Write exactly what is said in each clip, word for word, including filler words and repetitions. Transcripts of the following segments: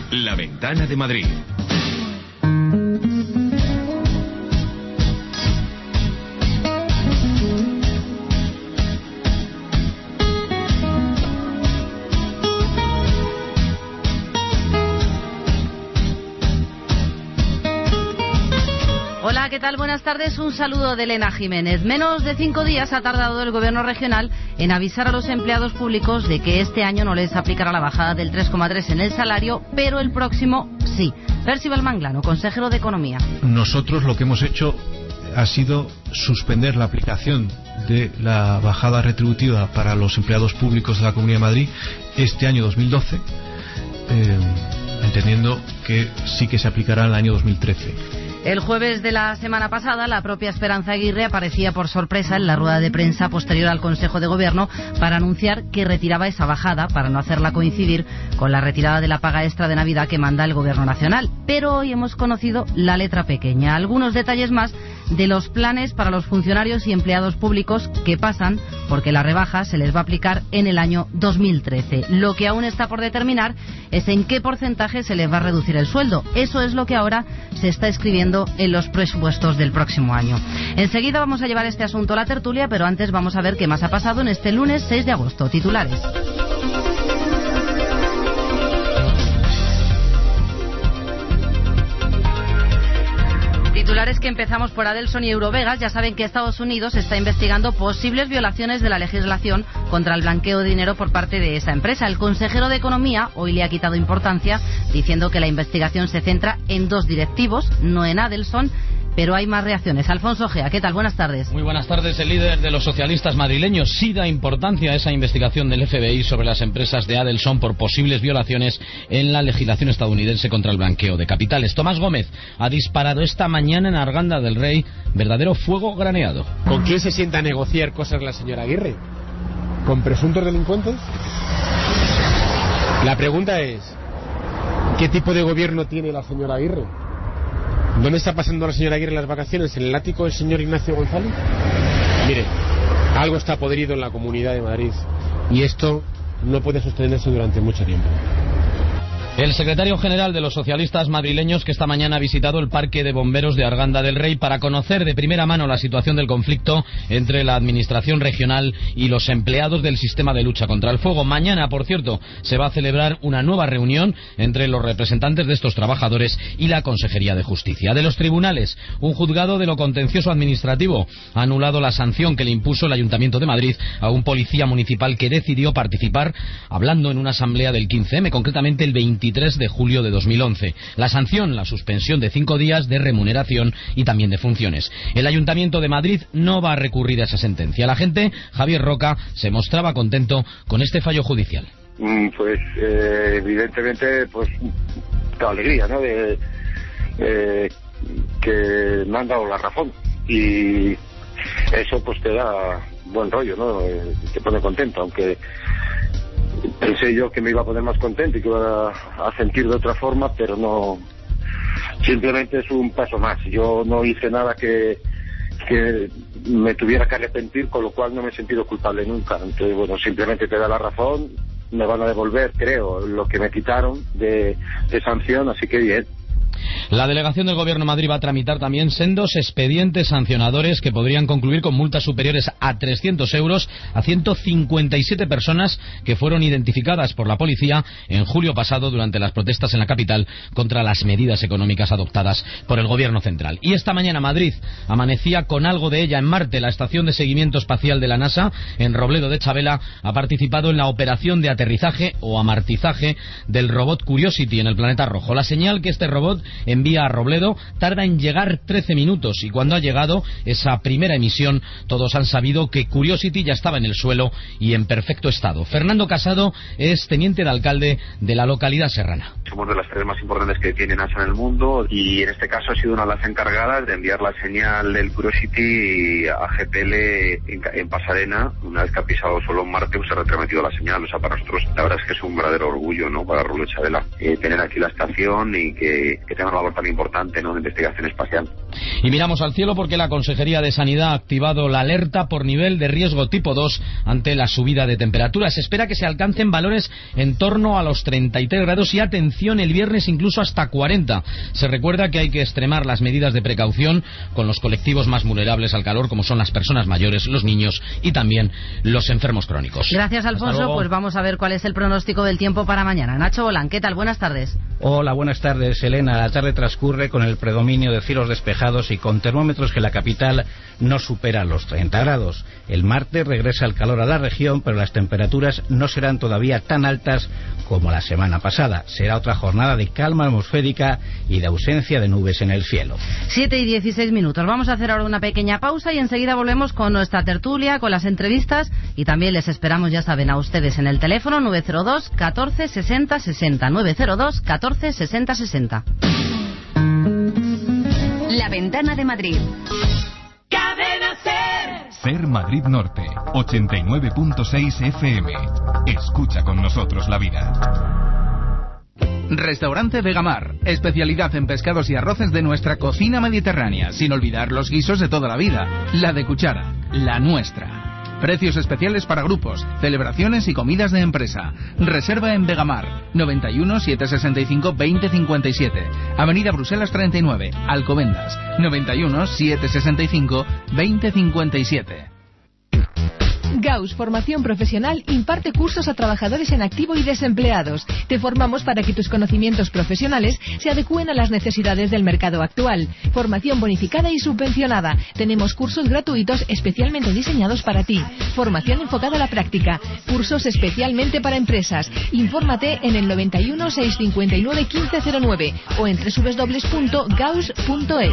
La Ventana de Madrid. Hola, ¿qué tal? Buenas tardes. Un saludo de Elena Jiménez. Menos de cinco días ha tardado el Gobierno regional en avisar a los empleados públicos de que este año no les aplicará la bajada del tres coma tres en el salario, pero el próximo sí. Percival Manglano, consejero de Economía. Nosotros lo que hemos hecho ha sido suspender la aplicación de la bajada retributiva para los empleados públicos de la Comunidad de Madrid este año dos mil doce, eh, entendiendo que sí que se aplicará en el año dos mil trece. El jueves de la semana pasada, la propia Esperanza Aguirre aparecía por sorpresa en la rueda de prensa posterior al Consejo de Gobierno para anunciar que retiraba esa bajada para no hacerla coincidir con la retirada de la paga extra de Navidad que manda el Gobierno nacional. Pero hoy hemos conocido la letra pequeña, algunos detalles más de los planes para los funcionarios y empleados públicos que pasan porque la rebaja se les va a aplicar en el año dos mil trece. Lo que aún está por determinar es en qué porcentaje se les va a reducir el sueldo. Eso es lo que ahora se está escribiendo en los presupuestos del próximo año. Enseguida vamos a llevar este asunto a la tertulia, pero antes vamos a ver qué más ha pasado en este lunes seis de agosto. Titulares. Titulares que empezamos por Adelson y Eurovegas. Ya saben que Estados Unidos está investigando posibles violaciones de la legislación contra el blanqueo de dinero por parte de esa empresa. El consejero de Economía hoy le ha quitado importancia diciendo que la investigación se centra en dos directivos, no en Adelson. Pero hay más reacciones. Alfonso Gea, ¿qué tal? Buenas tardes. Muy buenas tardes. El líder de los socialistas madrileños sí da importancia a esa investigación del F B I sobre las empresas de Adelson por posibles violaciones en la legislación estadounidense contra el blanqueo de capitales. Tomás Gómez ha disparado esta mañana en Arganda del Rey verdadero fuego graneado. ¿Con quién se sienta a negociar cosas la señora Aguirre? ¿Con presuntos delincuentes? La pregunta es, ¿qué tipo de gobierno tiene la señora Aguirre? ¿Dónde está pasando la señora Aguirre las vacaciones? ¿En el ático del señor Ignacio González? Mire, algo está podrido en la Comunidad de Madrid y esto no puede sostenerse durante mucho tiempo. El secretario general de los socialistas madrileños que esta mañana ha visitado el Parque de Bomberos de Arganda del Rey para conocer de primera mano la situación del conflicto entre la administración regional y los empleados del sistema de lucha contra el fuego. Mañana, por cierto, se va a celebrar una nueva reunión entre los representantes de estos trabajadores y la Consejería de Justicia. De los tribunales, un juzgado de lo contencioso administrativo ha anulado la sanción que le impuso el Ayuntamiento de Madrid a un policía municipal que decidió participar hablando en una asamblea del quince eme, concretamente el veintitrés de julio de dos mil once. La sanción, la suspensión de cinco días de remuneración y también de funciones. El Ayuntamiento de Madrid no va a recurrir a esa sentencia. La gente, Javier Roca, se mostraba contento con este fallo judicial. Pues eh, evidentemente, pues toda alegría, ¿no? De, eh, que me han dado la razón y eso pues te da buen rollo, ¿no? Eh, te pone contento, aunque pensé yo que me iba a poner más contento y que iba a sentir de otra forma, pero no, simplemente es un paso más. Yo no hice nada que, que me tuviera que arrepentir, con lo cual no me he sentido culpable nunca. Entonces, bueno, simplemente te da la razón, me van a devolver, creo, lo que me quitaron de, de sanción, así que bien. La delegación del Gobierno de Madrid va a tramitar también sendos expedientes sancionadores que podrían concluir con multas superiores a trescientos euros a ciento cincuenta y siete personas que fueron identificadas por la policía en julio pasado durante las protestas en la capital contra las medidas económicas adoptadas por el Gobierno central. Y esta mañana Madrid amanecía con algo de ella en Marte. La estación de seguimiento espacial de la NASA en Robledo de Chavela ha participado en la operación de aterrizaje o amartizaje del robot Curiosity en el planeta rojo. La señal que este robot envía a Robledo tarda en llegar trece minutos y cuando ha llegado esa primera emisión todos han sabido que Curiosity ya estaba en el suelo y en perfecto estado. Fernando Casado es teniente de alcalde de la localidad serrana. Somos de las tres más importantes que tiene NASA en el mundo y en este caso ha sido una de las encargadas de enviar la señal del Curiosity a G P L en, en Pasadena. Una vez que ha pisado solo en Marte pues se ha retransmitido la señal. O sea, para nosotros la verdad es que es un verdadero orgullo, ¿no? Para Robledo de Chavela eh, tener aquí la estación y que, que tenga una labor tan importante, ¿no?, de investigación espacial. Y miramos al cielo porque la Consejería de Sanidad ha activado la alerta por nivel de riesgo tipo dos ante la subida de temperatura. Se espera que se alcancen valores en torno a los treinta y tres grados y, atención, el viernes incluso hasta cuarenta. Se recuerda que hay que extremar las medidas de precaución con los colectivos más vulnerables al calor, como son las personas mayores, los niños y también los enfermos crónicos. Gracias, Alfonso. Pues vamos a ver cuál es el pronóstico del tiempo para mañana. Nacho Bolán, ¿qué tal? Buenas tardes. Hola, buenas tardes, Elena. La tarde transcurre con el predominio de cielos despejados y con termómetros que en la capital no superan los treinta grados. El martes regresa el calor a la región, pero las temperaturas no serán todavía tan altas como la semana pasada. Será otra jornada de calma atmosférica y de ausencia de nubes en el cielo. siete y dieciséis minutos. Vamos a hacer ahora una pequeña pausa y enseguida volvemos con nuestra tertulia, con las entrevistas, y también les esperamos, ya saben, a ustedes en el teléfono nueve cero dos catorce sesenta sesenta, nueve cero dos catorce sesenta sesenta. La Ventana de Madrid. Cadena Ser. Ser Madrid Norte, ochenta y nueve punto seis F M. Escucha con nosotros la vida. Restaurante Vegamar, especialidad en pescados y arroces de nuestra cocina mediterránea, sin olvidar los guisos de toda la vida, la de cuchara, la nuestra. Precios especiales para grupos, celebraciones y comidas de empresa. Reserva en Vegamar, noventa y uno, setecientos sesenta y cinco, veinte cincuenta y siete. Avenida Bruselas treinta y nueve, Alcobendas, noventa y uno, setecientos sesenta y cinco, veinte cincuenta y siete. Gauss Formación Profesional imparte cursos a trabajadores en activo y desempleados. Te formamos para que tus conocimientos profesionales se adecúen a las necesidades del mercado actual. Formación bonificada y subvencionada. Tenemos cursos gratuitos especialmente diseñados para ti. Formación enfocada a la práctica. Cursos especialmente para empresas. Infórmate en el noventa y uno, seiscientos cincuenta y nueve, quince cero nueve o en doble u doble u doble u punto gauss punto es.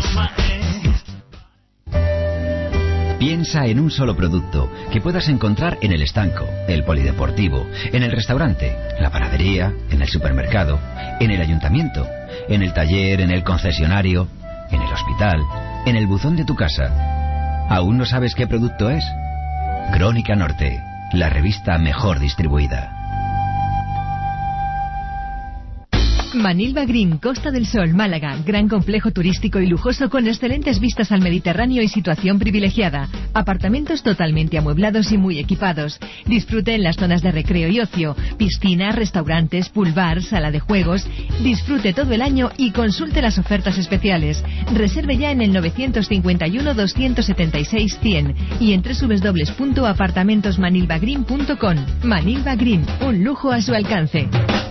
Piensa en un solo producto que puedas encontrar en el estanco, el polideportivo, en el restaurante, la panadería, en el supermercado, en el ayuntamiento, en el taller, en el concesionario, en el hospital, en el buzón de tu casa. ¿Aún no sabes qué producto es? Crónica Norte, la revista mejor distribuida. Manilva Green, Costa del Sol, Málaga. Gran complejo turístico y lujoso con excelentes vistas al Mediterráneo y situación privilegiada. Apartamentos totalmente amueblados y muy equipados. Disfrute en las zonas de recreo y ocio. Piscinas, restaurantes, pool bar, sala de juegos. Disfrute todo el año y consulte las ofertas especiales. Reserve ya en el novecientos cincuenta y uno, doscientos setenta y seis, cien y en doble u doble u doble u punto apartamentos manilva green punto com. Manilva Green, un lujo a su alcance.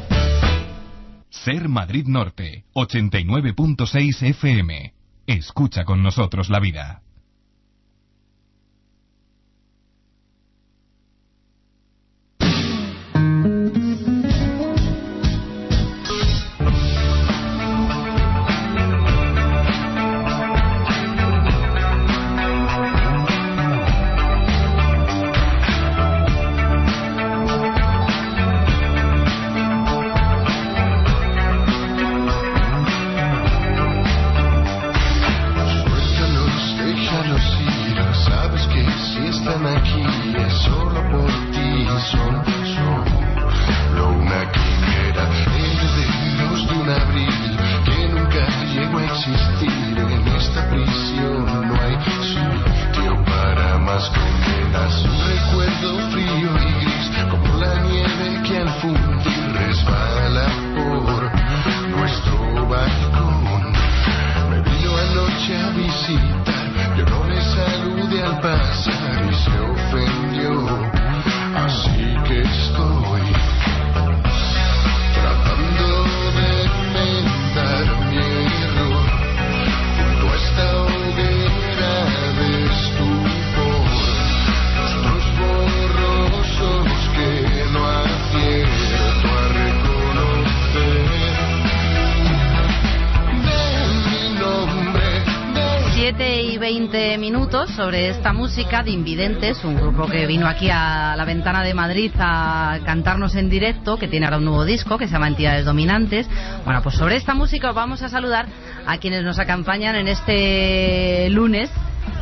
Ser Madrid Norte, ochenta y nueve punto seis F M. Escucha con nosotros la vida. Minutos sobre esta música de Invidentes, un grupo que vino aquí a la Ventana de Madrid a cantarnos en directo, que tiene ahora un nuevo disco que se llama Entidades Dominantes. Bueno, pues sobre esta música vamos a saludar a quienes nos acompañan en este lunes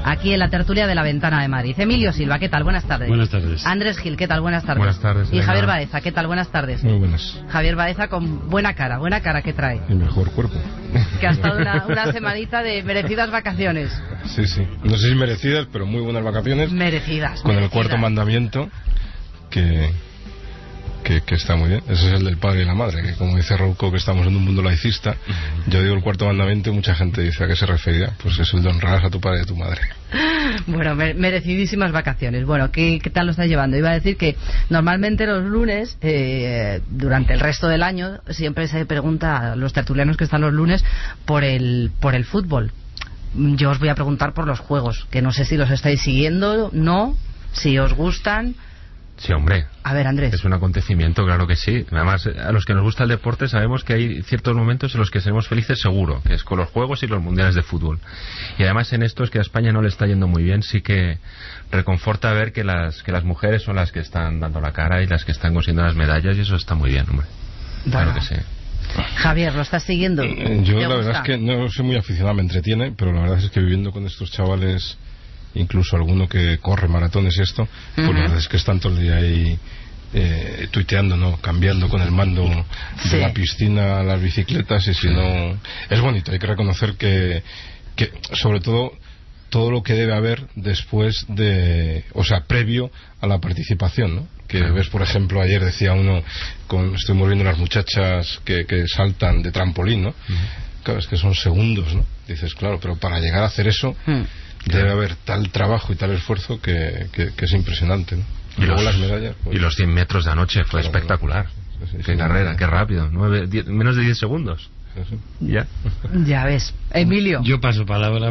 aquí en la tertulia de La Ventana de Madrid. Emilio Silva, ¿qué tal? Buenas tardes. Buenas tardes. Andrés Gil, ¿qué tal? Buenas tardes. Buenas tardes. Y Elena. Javier Baeza, ¿qué tal? Buenas tardes. Muy buenas. Javier Baeza con buena cara, buena cara que trae. El mejor cuerpo. Que ha estado una, una semanita de merecidas vacaciones. Sí, sí. No sé si merecidas, pero muy buenas vacaciones. Merecidas. Con merecidas. el cuarto mandamiento, que... Que, que está muy bien. Ese es el del padre y la madre, que como dice Rouco, que estamos en un mundo laicista. Yo digo el cuarto mandamiento y mucha gente dice a qué se refería. Pues es el de honrarás a tu padre y a tu madre. Bueno, merecidísimas vacaciones. Bueno, ¿qué, qué tal lo estás llevando? Iba a decir que normalmente los lunes, eh, durante el resto del año, siempre se pregunta a los tertulianos que están los lunes por el, por el fútbol. Yo os voy a preguntar por los juegos, que no sé si los estáis siguiendo, no, si os gustan. Sí, hombre. A ver, Andrés. Es un acontecimiento, claro que sí. Además, a los que nos gusta el deporte sabemos que hay ciertos momentos en los que seremos felices seguro, que es con los juegos y los mundiales de fútbol. Y además en estos que a España no le está yendo muy bien, sí que reconforta ver que las que las mujeres son las que están dando la cara y las que están consiguiendo las medallas, y eso está muy bien, hombre. Bueno. Claro que sí. Javier, ¿lo estás siguiendo? Yo la verdad es que no soy muy aficionado, me entretiene, pero la verdad es que viviendo con estos chavales, incluso alguno que corre maratones y esto, pues uh-huh. la verdad es que están todo el día ahí eh, tuiteando, ¿no? Cambiando con el mando sí. de la piscina a las bicicletas, y si no... Es bonito, hay que reconocer que, que sobre todo todo lo que debe haber después de... o sea, previo a la participación, ¿no? Que uh-huh. ves, por ejemplo, ayer decía uno, con, estuvimos viendo las muchachas que, que saltan de trampolín, ¿no? Uh-huh. Claro, es que son segundos, ¿no? Dices, claro, pero para llegar a hacer eso... Uh-huh. Debe haber tal trabajo y tal esfuerzo que, que, que es impresionante, ¿no? Y, y luego los, las medallas, pues, y los cien metros de anoche fue claro, espectacular. Sí, sí, qué sí, carrera, sí. Qué rápido. Nueve, diez, menos de diez segundos. Sí, sí. Ya. Ya ves. Emilio. Yo paso palabra.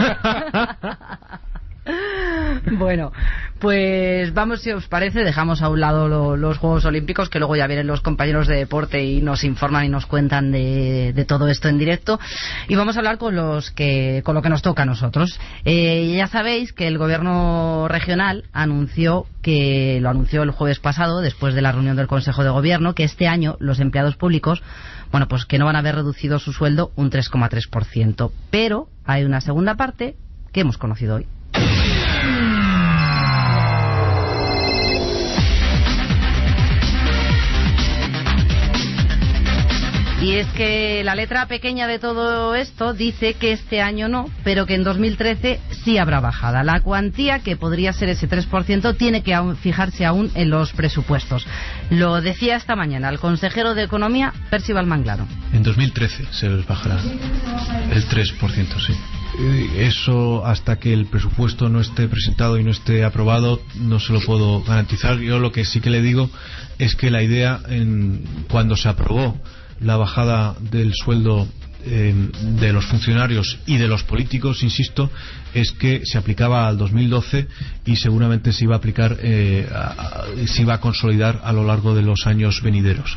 Bueno, pues vamos, si os parece, dejamos a un lado lo, los Juegos Olímpicos, que luego ya vienen los compañeros de deporte y nos informan y nos cuentan de, de todo esto en directo, y vamos a hablar con los que con lo que nos toca a nosotros. Eh, ya sabéis que el gobierno regional anunció que lo anunció el jueves pasado, después de la reunión del Consejo de Gobierno, que este año los empleados públicos, bueno, pues que no van a haber reducido su sueldo un tres coma tres por ciento, pero hay una segunda parte que hemos conocido hoy. Y es que la letra pequeña de todo esto dice que este año no, pero que en dos mil trece sí habrá bajada. La cuantía, que podría ser ese tres por ciento, tiene que aún fijarse aún en los presupuestos. Lo decía esta mañana el consejero de Economía, Percival Manglano. En dos mil trece se les bajará el tres por ciento, sí. Eso, hasta que el presupuesto no esté presentado y no esté aprobado, no se lo puedo garantizar. Yo lo que sí que le digo es que la idea, en, cuando se aprobó la bajada del sueldo eh, de los funcionarios y de los políticos, insisto, es que se aplicaba al dos mil doce y seguramente se iba a aplicar, eh, a, a, se iba a consolidar a lo largo de los años venideros.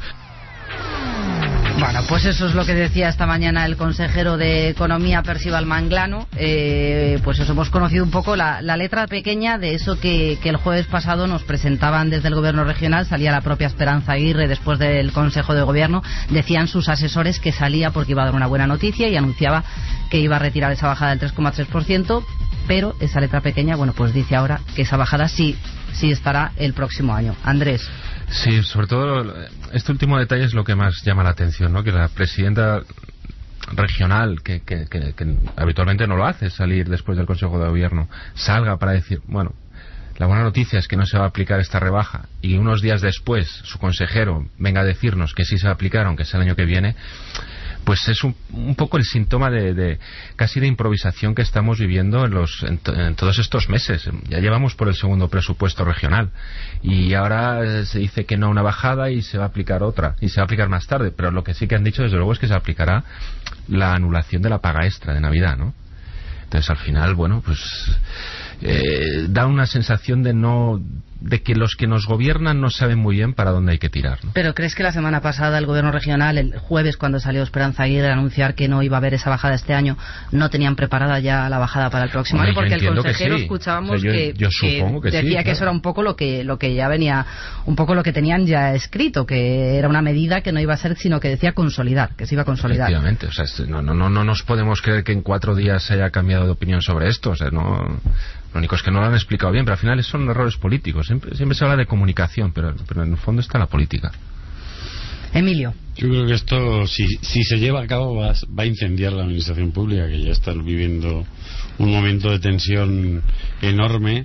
Bueno, pues eso es lo que decía esta mañana el consejero de Economía, Percival Manglano. Eh, pues eso, hemos conocido un poco la, la letra pequeña de eso que, que el jueves pasado nos presentaban desde el gobierno regional. Salía la propia Esperanza Aguirre después del Consejo de Gobierno. Decían sus asesores que salía porque iba a dar una buena noticia y anunciaba que iba a retirar esa bajada del tres coma tres por ciento, pero esa letra pequeña, bueno, pues dice ahora que esa bajada sí, sí estará el próximo año. Andrés. Sí, sobre todo este último detalle es lo que más llama la atención, ¿no? Que la presidenta regional, que, que, que, que habitualmente no lo hace, salir después del Consejo de Gobierno, salga para decir, bueno, la buena noticia es que no se va a aplicar esta rebaja, y unos días después su consejero venga a decirnos que sí se va a aplicar, aunque sea el año que viene. Pues es un, un poco el síntoma de, de casi de improvisación que estamos viviendo en, los, en, en todos estos meses. Ya llevamos por el segundo presupuesto regional y ahora se dice que no una bajada y se va a aplicar otra, y se va a aplicar más tarde, pero lo que sí que han dicho desde luego es que se aplicará la anulación de la paga extra de Navidad, ¿no? Entonces al final, bueno, pues eh, da una sensación de no de que los que nos gobiernan no saben muy bien para dónde hay que tirar, ¿no? Pero ¿crees que la semana pasada el gobierno regional, el jueves cuando salió Esperanza Aguirre a anunciar que no iba a haber esa bajada este año, no tenían preparada ya la bajada para el próximo año? Porque el consejero sí. escuchábamos o sea, yo, que, yo supongo que, que decía sí, que claro. eso era un poco lo que lo que ya venía, un poco lo que tenían ya escrito, que era una medida que no iba a ser, sino que decía consolidar, que se iba a consolidar. Efectivamente, o sea, no, no, no, no nos podemos creer que en cuatro días se haya cambiado de opinión sobre esto, o sea, no... Lo único es que no lo han explicado bien, pero al final son errores políticos. Siempre, siempre se habla de comunicación, pero, pero en el fondo está la política. Emilio. Yo creo que esto, si, si se lleva a cabo, va, va a incendiar la administración pública, que ya está viviendo un momento de tensión enorme,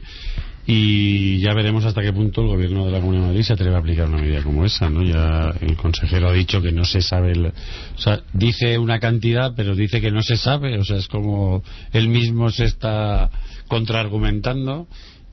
y ya veremos hasta qué punto el gobierno de la Comunidad de Madrid se atreve a aplicar una medida como esa, ¿no? Ya el consejero ha dicho que no se sabe, el, o sea, dice una cantidad, pero dice que no se sabe, o sea, es como él mismo se está contraargumentando,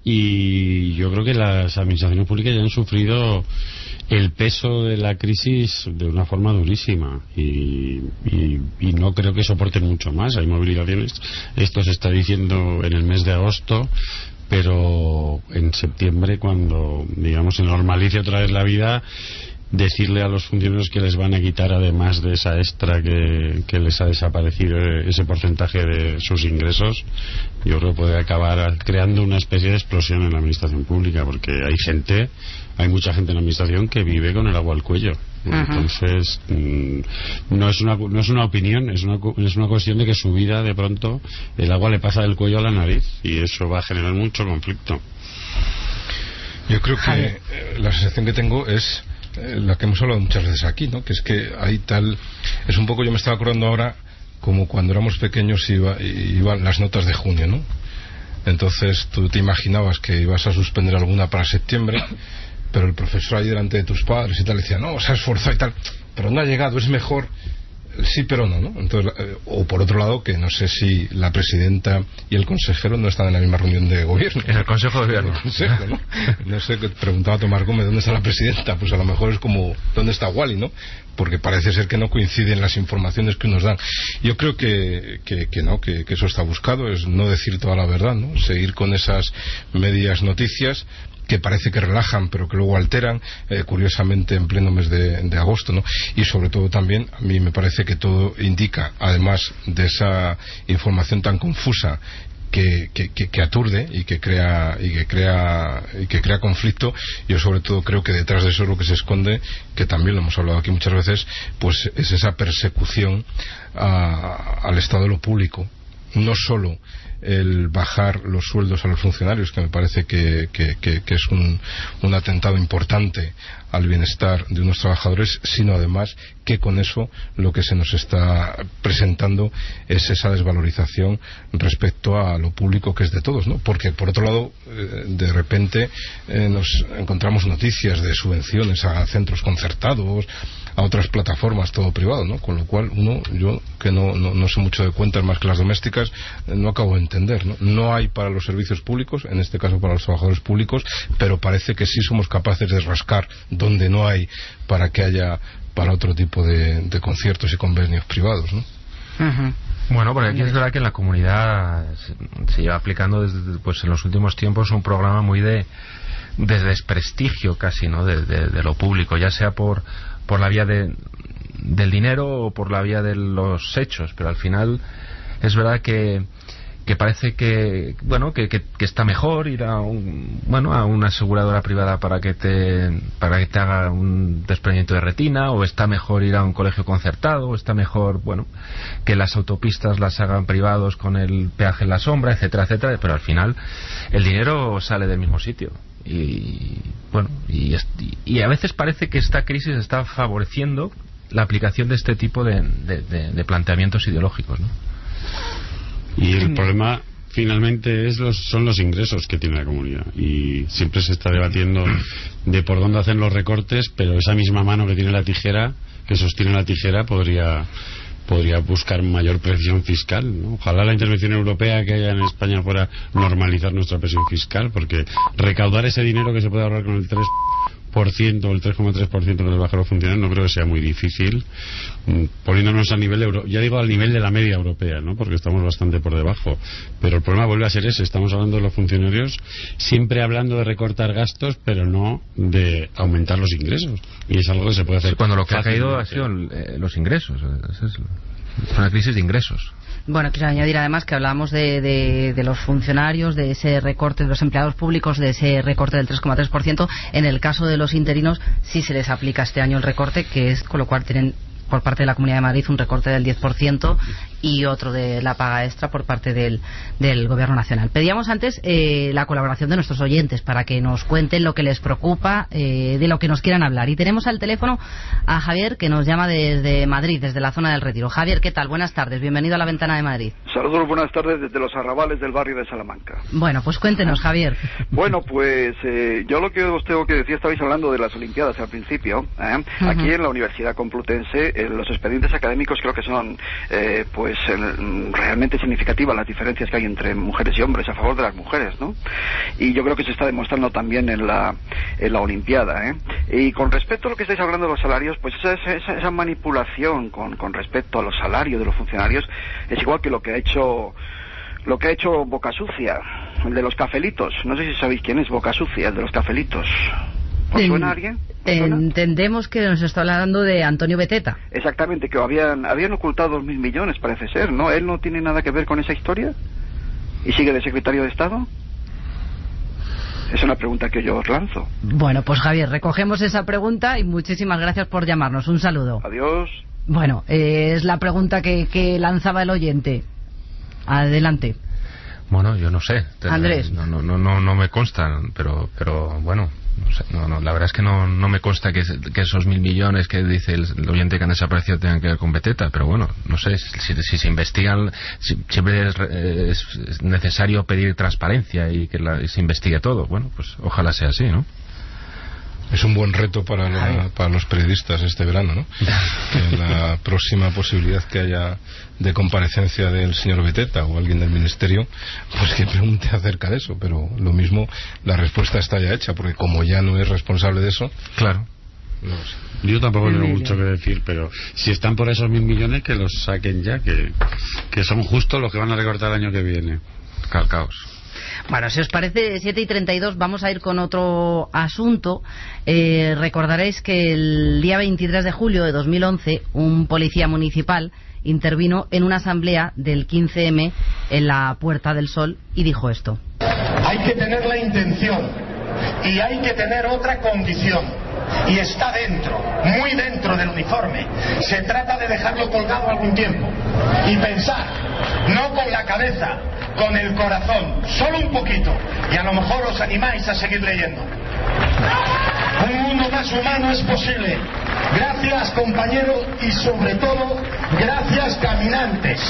y yo creo que las administraciones públicas ya han sufrido el peso de la crisis de una forma durísima, y, y, y no creo que soporten mucho más. Hay movilizaciones, esto se está diciendo en el mes de agosto, pero en septiembre, cuando digamos se normalice otra vez la vida, decirle a los funcionarios que les van a quitar, además de esa extra que, que les ha desaparecido, ese porcentaje de sus ingresos, yo creo que puede acabar creando una especie de explosión en la administración pública, porque hay gente, hay mucha gente en la administración que vive con el agua al cuello. Ajá. Entonces mmm, no es una no es una opinión, es una es una cuestión de que su vida, de pronto el agua le pasa del cuello a la nariz, y eso va a generar mucho conflicto. Yo creo que eh, la sensación que tengo es eh, la que hemos hablado muchas veces aquí, ¿no? Que es que hay tal, es un poco, yo me estaba acordando ahora como cuando éramos pequeños iba, iban las notas de junio, ¿no? Entonces tú te imaginabas que ibas a suspender alguna para septiembre, pero el profesor ahí delante de tus padres y tal decía, no, se ha esforzado y tal, pero no ha llegado, es mejor sí pero no, ¿no? Entonces, eh, o por otro lado, que no sé si la presidenta y el consejero no están en la misma reunión de gobierno. En el consejo de gobierno. El consejo, ¿no? No sé, que preguntaba a Tomás Gómez dónde está la presidenta, pues a lo mejor es como dónde está Wally, ¿no? Porque parece ser que no coinciden las informaciones que nos dan. Yo creo que, que, que no, que, que eso está buscado, es no decir toda la verdad, ¿no? Seguir con esas medias noticias que parece que relajan pero que luego alteran, eh, curiosamente en pleno mes de, de agosto, ¿no? Y sobre todo también a mí me parece que todo indica, además de esa información tan confusa que, que, que, que aturde y que crea y que crea y que crea conflicto, yo sobre todo creo que detrás de eso lo que se esconde, que también lo hemos hablado aquí muchas veces, pues es esa persecución a, al Estado de lo público, no solo el bajar los sueldos a los funcionarios, que me parece que, que, que, que es un, un atentado importante al bienestar de unos trabajadores, sino además que con eso lo que se nos está presentando es esa desvalorización respecto a lo público, que es de todos, ¿no? Porque por otro lado, eh, de repente eh, nos encontramos noticias de subvenciones a centros concertados, a otras plataformas, todo privado, ¿no? Con lo cual uno, yo que no, no, no sé mucho de cuentas más que las domésticas, eh, no acabo de entender, ¿no? No hay para los servicios públicos, en este caso para los trabajadores públicos, pero parece que sí somos capaces de rascar donde no hay para que haya para otro tipo de, de conciertos y convenios privados, ¿no? Uh-huh. Bueno, porque aquí es verdad que en la comunidad se, se lleva aplicando desde, pues en los últimos tiempos un programa muy de, de desprestigio casi, ¿no? De, de, de lo público, ya sea por por la vía de, del dinero o por la vía de los hechos, pero al final es verdad que que parece que bueno que, que, que está mejor ir a un, bueno a una aseguradora privada para que te para que te haga un desprendimiento de retina, o está mejor ir a un colegio concertado, o está mejor bueno que las autopistas las hagan privados con el peaje en la sombra, etcétera, etcétera, pero al final el dinero sale del mismo sitio. Y bueno y, y a veces parece que esta crisis está favoreciendo la aplicación de este tipo de, de, de, de planteamientos ideológicos, ¿no? Y el problema finalmente es los, son los ingresos que tiene la comunidad, y siempre se está debatiendo de por dónde hacen los recortes, pero esa misma mano que tiene la tijera, que sostiene la tijera, podría podría buscar mayor presión fiscal, ¿no? Ojalá la intervención europea que haya en España fuera normalizar nuestra presión fiscal, porque recaudar ese dinero que se puede ahorrar con el tres por ciento o el tres coma tres por ciento que les baja a los funcionarios no creo que sea muy difícil, poniéndonos a nivel euro, ya digo al nivel de la media europea, ¿no? Porque estamos bastante por debajo, pero el problema vuelve a ser ese. Estamos hablando de los funcionarios siempre hablando de recortar gastos, pero no de aumentar los ingresos, y es algo que se puede hacer. Sí, cuando lo que fácilmente. ha caído ha sido eh, los ingresos. Es, es una crisis de ingresos. Bueno, quiero añadir además que hablábamos de, de, de los funcionarios, de ese recorte de los empleados públicos, de ese recorte del tres coma tres por ciento. En el caso de los interinos, sí se les aplica este año el recorte, que es con lo cual tienen por parte de la Comunidad de Madrid un recorte del diez por ciento y otro de la paga extra por parte del, del Gobierno Nacional. Pedíamos antes eh, la colaboración de nuestros oyentes para que nos cuenten lo que les preocupa, eh, de lo que nos quieran hablar. Y tenemos al teléfono a Javier, que nos llama desde Madrid, desde la zona del Retiro. Javier, ¿qué tal? Buenas tardes, bienvenido a La Ventana de Madrid. Saludos, buenas tardes desde los arrabales del barrio de Salamanca. Bueno, pues cuéntenos, Javier. Bueno, pues eh, yo lo que os tengo que decir, estabais hablando de las Olimpiadas al principio, ¿eh? Uh-huh. Aquí en la Universidad Complutense, eh, los expedientes académicos creo que son eh, pues el, realmente significativas las diferencias que hay entre mujeres y hombres a favor de las mujeres, ¿no? Y yo creo que se está demostrando también en la en la Olimpiada, ¿eh? Y con respecto a lo que estáis hablando de los salarios, pues esa, esa, esa manipulación con, con respecto a los salarios de los funcionarios es igual que lo que ha hecho lo que ha hecho Boca Sucia, el de los cafelitos. No sé si sabéis quién es Boca Sucia, el de los cafelitos. ¿Os suena a alguien? Entendemos que nos está hablando de Antonio Beteta. Exactamente, que habían habían ocultado dos mil millones, parece ser, ¿no? ¿Él no tiene nada que ver con esa historia? ¿Y sigue de secretario de Estado? Es una pregunta que yo os lanzo. Bueno, pues Javier, recogemos esa pregunta y muchísimas gracias por llamarnos. Un saludo. Adiós. Bueno, eh, es la pregunta que, que lanzaba el oyente. Adelante. Bueno, yo no sé. Andrés. No, no, no, no, no me consta, pero, pero bueno... No sé, no, no, la verdad es que no, no me consta que, que esos mil millones que dice el, el oyente que han desaparecido tengan que ver con Beteta, pero bueno, no sé, si, si se investigan, si, siempre es, es, es necesario pedir transparencia y que la, y se investigue todo. Bueno, pues ojalá sea así, ¿no? Es un buen reto para, la, para los periodistas este verano, ¿no? Que la próxima posibilidad que haya de comparecencia del señor Beteta o alguien del ministerio, pues que pregunte acerca de eso, pero lo mismo, la respuesta está ya hecha, porque como ya no es responsable de eso, claro. No sé. Yo tampoco tengo mucho que decir, pero si están por esos mil millones, que los saquen ya, que, que son justo los que van a recortar el año que viene. Calcaos. Bueno, si os parece, siete y treinta y dos, vamos a ir con otro asunto. Eh, recordaréis que el día veintitrés de julio de dos mil once, un policía municipal intervino en una asamblea del quince eme en la Puerta del Sol y dijo esto. Hay que tener la intención y hay que tener otra condición. Y está dentro, muy dentro del uniforme. Se trata de dejarlo colgado algún tiempo y pensar, no con la cabeza, con el corazón, solo un poquito, y a lo mejor os animáis a seguir leyendo. Un mundo más humano es posible. Gracias, compañeros, y sobre todo, gracias, caminantes.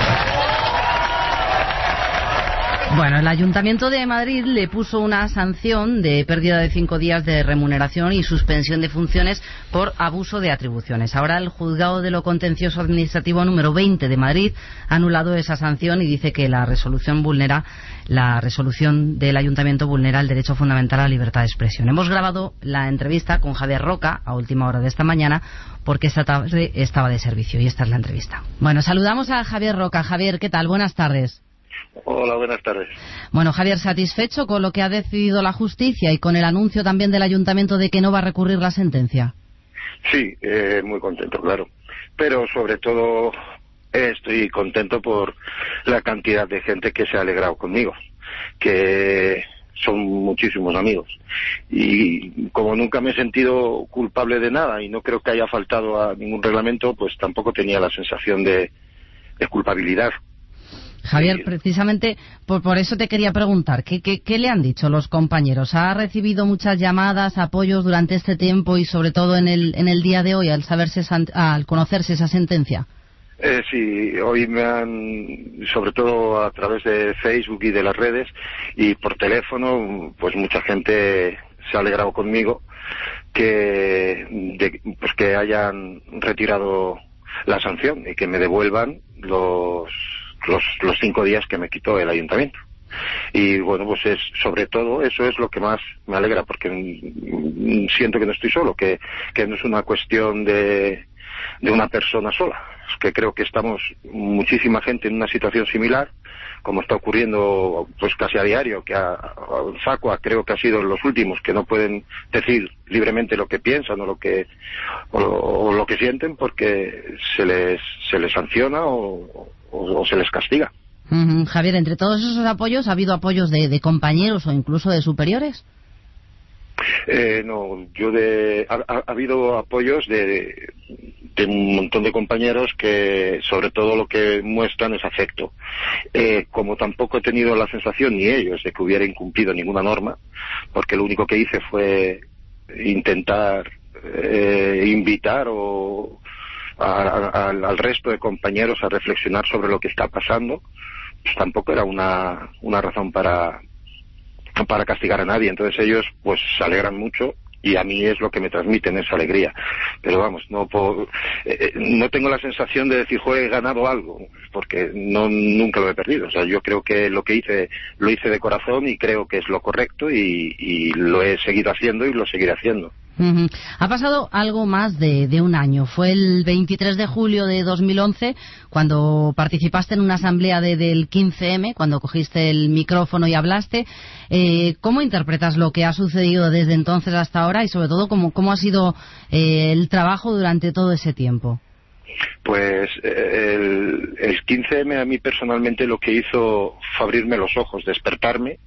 Bueno, el Ayuntamiento de Madrid le puso una sanción de pérdida de cinco días de remuneración y suspensión de funciones por abuso de atribuciones. Ahora el Juzgado de lo Contencioso Administrativo número veinte de Madrid ha anulado esa sanción y dice que la resolución vulnera, la resolución del Ayuntamiento vulnera el derecho fundamental a la libertad de expresión. Hemos grabado la entrevista con Javier Roca a última hora de esta mañana porque esta tarde estaba de servicio y esta es la entrevista. Bueno, saludamos a Javier Roca. Javier, ¿qué tal? Buenas tardes. Hola, buenas tardes. Bueno, Javier, ¿satisfecho con lo que ha decidido la justicia y con el anuncio también del ayuntamiento de que no va a recurrir la sentencia? Sí, eh, muy contento, claro. Pero sobre todo eh, estoy contento por la cantidad de gente que se ha alegrado conmigo, que son muchísimos amigos. Y como nunca me he sentido culpable de nada y no creo que haya faltado a ningún reglamento, pues tampoco tenía la sensación de, de culpabilidad. Javier, precisamente por, por eso te quería preguntar, ¿qué, qué, ¿qué le han dicho los compañeros? ¿Ha recibido muchas llamadas, apoyos durante este tiempo y sobre todo en el, en el día de hoy al saberse al conocerse esa sentencia? Eh, sí, hoy me han, sobre todo a través de Facebook y de las redes y por teléfono, pues mucha gente se ha alegrado conmigo que, de, pues que hayan retirado la sanción y que me devuelvan los Los, los cinco días que me quitó el ayuntamiento. Y bueno, pues es sobre todo eso es lo que más me alegra, porque siento que no estoy solo, que, que no es una cuestión de, de una persona sola, es que creo que estamos muchísima gente en una situación similar, como está ocurriendo pues casi a diario, que a, a Facua creo que ha sido los últimos que no pueden decir libremente lo que piensan o lo que o, o lo que sienten, porque se les se les sanciona o, o, o se les castiga. Uh-huh. Javier, entre todos esos apoyos, ¿ha habido apoyos de, de compañeros o incluso de superiores? Eh, no, yo de ha, ha, ha habido apoyos de, de un montón de compañeros que sobre todo lo que muestran es afecto. Eh, como tampoco he tenido la sensación, ni ellos, de que hubiera incumplido ninguna norma, porque lo único que hice fue intentar eh, invitar o a, a, al resto de compañeros a reflexionar sobre lo que está pasando, pues tampoco era una, una razón para para castigar a nadie. Entonces ellos pues se alegran mucho y a mí es lo que me transmiten esa alegría, pero vamos, no puedo, eh, no tengo la sensación de decir, joder, he ganado algo, porque no nunca lo he perdido. O sea, yo creo que lo que hice lo hice de corazón y creo que es lo correcto y, y lo he seguido haciendo y lo seguiré haciendo. Uh-huh. Ha pasado algo más de, de un año. Fue el veintitrés de julio de dos mil once cuando participaste en una asamblea de, del quince eme, cuando cogiste el micrófono y hablaste. Eh, ¿Cómo interpretas lo que ha sucedido desde entonces hasta ahora y sobre todo cómo, cómo ha sido eh, el trabajo durante todo ese tiempo? Pues el, el quince eme a mí personalmente lo que hizo fue abrirme los ojos, despertarme,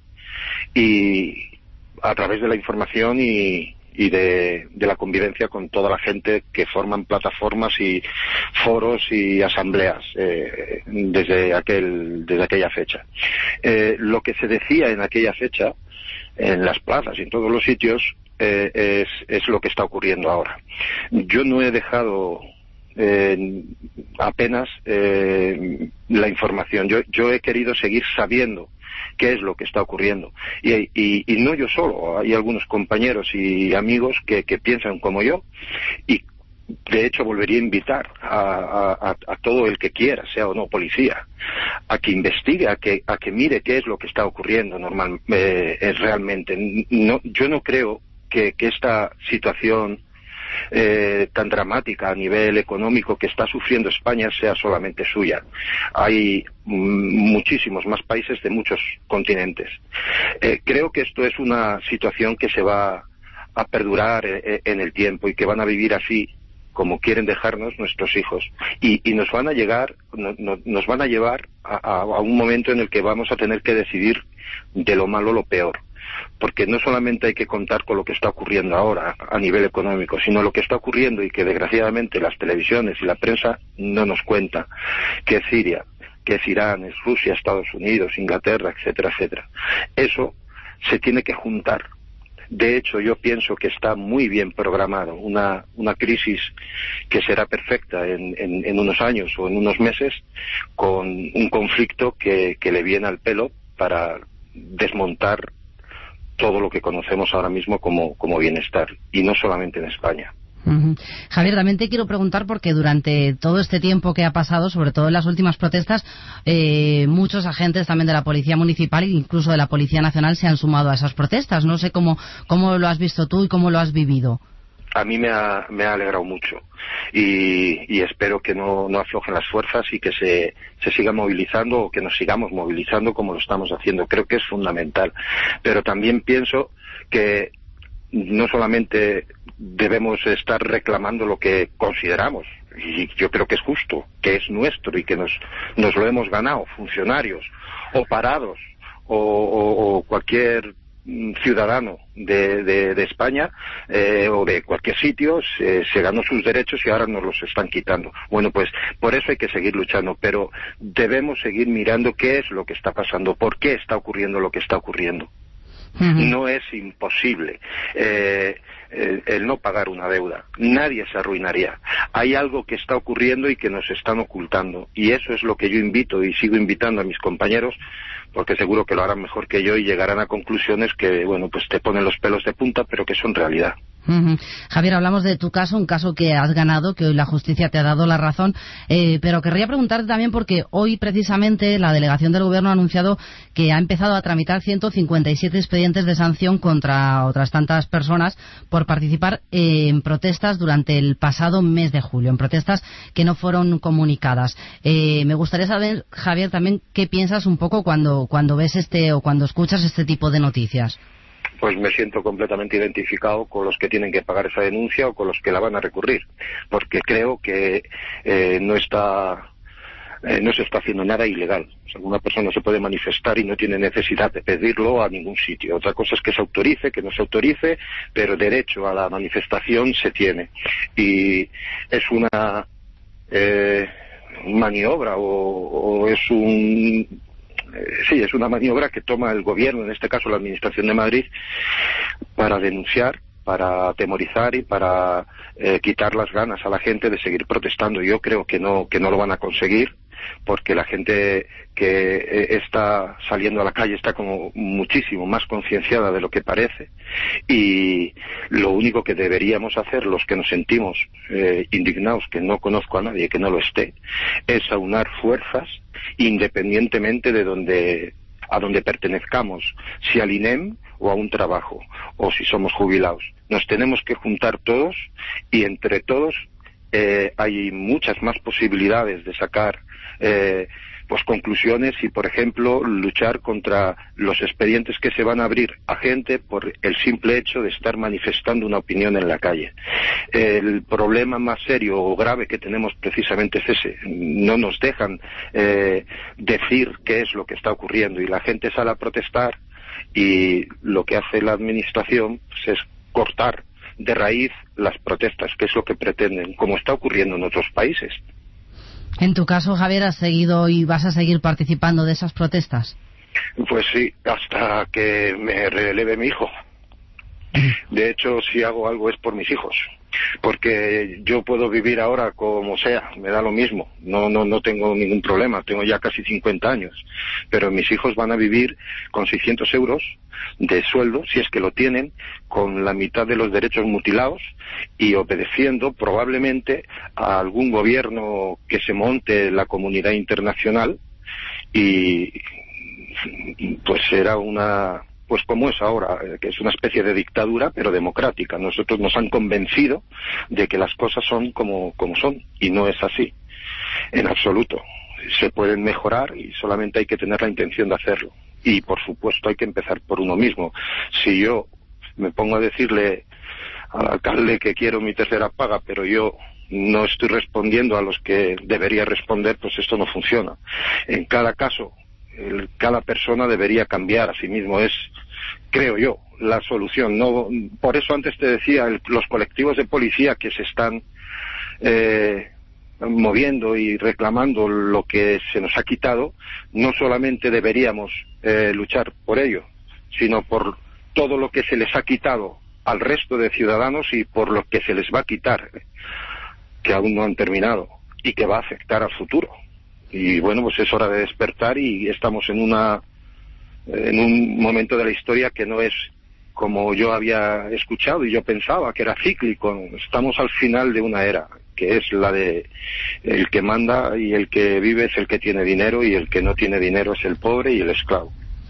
y a través de la información y y de, de la convivencia con toda la gente que forman plataformas y foros y asambleas eh, desde aquel desde aquella fecha. Eh, lo que se decía en aquella fecha, en las plazas y en todos los sitios, eh, es, es lo que está ocurriendo ahora. Yo no he dejado eh, apenas eh, la información. Yo, yo he querido seguir sabiendo qué es lo que está ocurriendo. Y, y, y no yo solo, hay algunos compañeros y amigos que, que piensan como yo, y de hecho volvería a invitar a, a, a todo el que quiera, sea o no policía, a que investigue, a que, a que mire qué es lo que está ocurriendo normal, eh, realmente. No, yo no creo que, que esta situación Eh, tan dramática a nivel económico que está sufriendo España sea solamente suya. Hay mm, muchísimos más países de muchos continentes. Eh, creo que esto es una situación que se va a perdurar eh, en el tiempo y que van a vivir así como quieren dejarnos nuestros hijos, y, y nos van a llegar no, no, nos van a llevar a, a, a un momento en el que vamos a tener que decidir de lo malo lo peor, porque no solamente hay que contar con lo que está ocurriendo ahora a nivel económico, sino lo que está ocurriendo y que desgraciadamente las televisiones y la prensa no nos cuenta, que es Siria, que es Irán, es Rusia, Estados Unidos, Inglaterra, etcétera, etcétera. Eso se tiene que juntar. De hecho, yo pienso que está muy bien programado una, una crisis que será perfecta en, en, en unos años o en unos meses, con un conflicto que, que le viene al pelo para desmontar todo lo que conocemos ahora mismo como, como bienestar, y no solamente en España. Uh-huh. Javier, también te quiero preguntar, porque durante todo este tiempo que ha pasado, sobre todo en las últimas protestas, eh, muchos agentes también de la Policía Municipal e incluso de la Policía Nacional se han sumado a esas protestas. No sé cómo, cómo lo has visto tú y cómo lo has vivido. A mí me ha, me ha alegrado mucho y, y espero que no, no aflojen las fuerzas y que se, se siga movilizando, o que nos sigamos movilizando como lo estamos haciendo. Creo que es fundamental, pero también pienso que no solamente debemos estar reclamando lo que consideramos, y yo creo que es justo, que es nuestro y que nos, nos lo hemos ganado, funcionarios o parados o, o, o cualquier ciudadano de, de, de España eh, o de cualquier sitio se, se ganó sus derechos y ahora nos los están quitando. Bueno, pues por eso hay que seguir luchando, pero debemos seguir mirando qué es lo que está pasando, por qué está ocurriendo lo que está ocurriendo. Uh-huh. No es imposible eh, el, el no pagar una deuda. Nadie se arruinaría. Hay algo que está ocurriendo y que nos están ocultando, y eso es lo que yo invito y sigo invitando a mis compañeros, porque seguro que lo harán mejor que yo y llegarán a conclusiones que, bueno, pues te ponen los pelos de punta, pero que son realidad. Uh-huh. Javier, hablamos de tu caso, un caso que has ganado, que hoy la justicia te ha dado la razón, eh, pero querría preguntarte también porque hoy precisamente la delegación del Gobierno ha anunciado que ha empezado a tramitar ciento cincuenta y siete expedientes de sanción contra otras tantas personas por participar eh, en protestas durante el pasado mes de julio, en protestas que no fueron comunicadas. Eh, me gustaría saber, Javier, también qué piensas un poco cuando, cuando ves este o cuando escuchas este tipo de noticias. Pues me siento completamente identificado con los que tienen que pagar esa denuncia o con los que la van a recurrir, porque creo que eh, no está eh, no se está haciendo nada ilegal. O sea, una persona se puede manifestar y no tiene necesidad de pedirlo a ningún sitio. Otra cosa es que se autorice, que no se autorice, pero derecho a la manifestación se tiene. Y es una eh, maniobra o, o es un... Sí, es una maniobra que toma el gobierno, en este caso la Administración de Madrid, para denunciar, para atemorizar y para eh, quitar las ganas a la gente de seguir protestando. Yo creo que no que no lo van a conseguir, porque la gente que eh, está saliendo a la calle está como muchísimo más concienciada de lo que parece, y lo único que deberíamos hacer los que nos sentimos eh, indignados, que no conozco a nadie que no lo esté, es aunar fuerzas independientemente de donde a donde pertenezcamos, si al I N E M o a un trabajo, o si somos jubilados. Nos tenemos que juntar todos, y entre todos eh, hay muchas más posibilidades de sacar eh, pues conclusiones y, por ejemplo, luchar contra los expedientes que se van a abrir a gente por el simple hecho de estar manifestando una opinión en la calle. El problema más serio o grave que tenemos precisamente es ese. No nos dejan eh, decir qué es lo que está ocurriendo, y la gente sale a protestar, y lo que hace la administración pues, es cortar de raíz las protestas, que es lo que pretenden, como está ocurriendo en otros países. En tu caso, Javier, ¿has seguido y vas a seguir participando de esas protestas? Pues sí, hasta que me releve mi hijo. De hecho, si hago algo es por mis hijos, porque yo puedo vivir ahora como sea, me da lo mismo, no no no tengo ningún problema, tengo ya casi cincuenta años, pero mis hijos van a vivir con seiscientos euros de sueldo, si es que lo tienen, con la mitad de los derechos mutilados, y obedeciendo probablemente a algún gobierno que se monte en la comunidad internacional, y pues será una... pues como es ahora, que es una especie de dictadura, pero democrática. Nosotros nos han convencido de que las cosas son como, como son, y no es así, en absoluto. Se pueden mejorar y solamente hay que tener la intención de hacerlo. Y, por supuesto, hay que empezar por uno mismo. Si yo me pongo a decirle al alcalde que quiero mi tercera paga, pero yo no estoy respondiendo a los que debería responder, pues esto no funciona. En cada caso, el, cada persona debería cambiar a sí mismo, es, creo yo, la solución. No, por eso antes te decía, el, los colectivos de policía que se están eh, moviendo y reclamando lo que se nos ha quitado, no solamente deberíamos eh, luchar por ello, sino por todo lo que se les ha quitado al resto de ciudadanos y por lo que se les va a quitar, que aún no han terminado y que va a afectar al futuro. Y bueno, pues es hora de despertar, y estamos en una en un momento de la historia que no es como yo había escuchado y yo pensaba, que era cíclico. Estamos al final de una era, que es la de el que manda y el que vive es el que tiene dinero, y el que no tiene dinero es el pobre y el esclavo.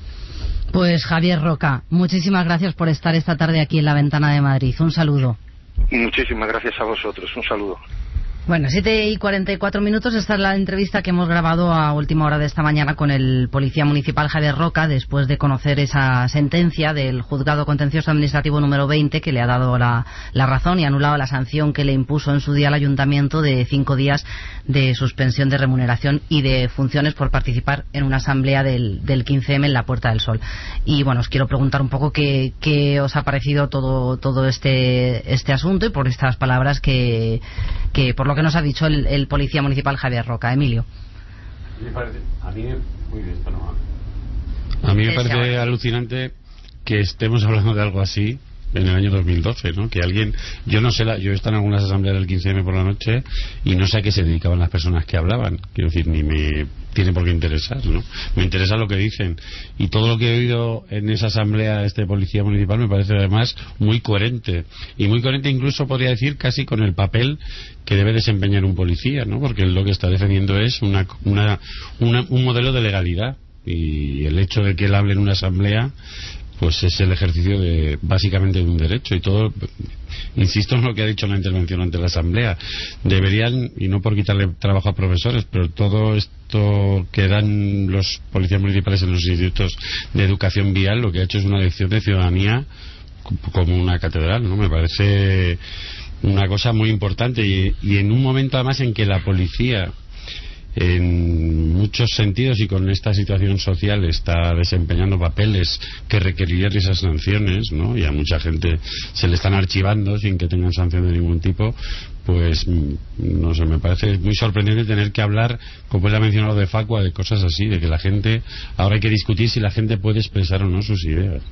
Pues Javier Roca, muchísimas gracias por estar esta tarde aquí en La Ventana de Madrid. Un saludo. Muchísimas gracias a vosotros. Un saludo. Bueno, siete y cuarenta y cuatro minutos. Esta es la entrevista que hemos grabado a última hora de esta mañana con el policía municipal Javier Roca, después de conocer esa sentencia del Juzgado Contencioso Administrativo número veinte, que le ha dado la, la razón y ha anulado la sanción que le impuso en su día al ayuntamiento de cinco días de suspensión de remuneración y de funciones por participar en una asamblea del, del quince eme en la Puerta del Sol. Y bueno, os quiero preguntar un poco qué, qué os ha parecido todo, todo este, este asunto, y por estas palabras que, que por lo que nos ha dicho el, el policía municipal Javier Roca. Emilio. Me parece, a mí, muy bien, a mí me parece alucinante que estemos hablando de algo así en el año dos mil doce, ¿no? Que alguien, yo no sé, la, yo he estado en algunas asambleas del quince eme por la noche y no sé a qué se dedicaban las personas que hablaban, quiero decir, ni me tiene por qué interesar, ¿no? Me interesa lo que dicen, y todo lo que he oído en esa asamblea este policía municipal me parece además muy coherente, y muy coherente incluso podría decir casi con el papel que debe desempeñar un policía, ¿no? Porque lo que está defendiendo es una, una, una, un modelo de legalidad, y el hecho de que él hable en una asamblea pues es el ejercicio de básicamente de un derecho, y todo, insisto en lo que ha dicho en la intervención ante la asamblea, deberían, y no por quitarle trabajo a profesores, pero todo esto que dan los policías municipales en los institutos de educación vial, lo que ha hecho es una lección de ciudadanía como una catedral, ¿no? Me parece una cosa muy importante, y, y en un momento además en que la policía en muchos sentidos y con esta situación social está desempeñando papeles que requerirían esas sanciones, ¿no? Y a mucha gente se le están archivando sin que tengan sanción de ningún tipo, pues no sé, me parece muy sorprendente tener que hablar, como él ha mencionado de Facua, de cosas así, de que la gente, ahora hay que discutir si la gente puede expresar o no sus ideas.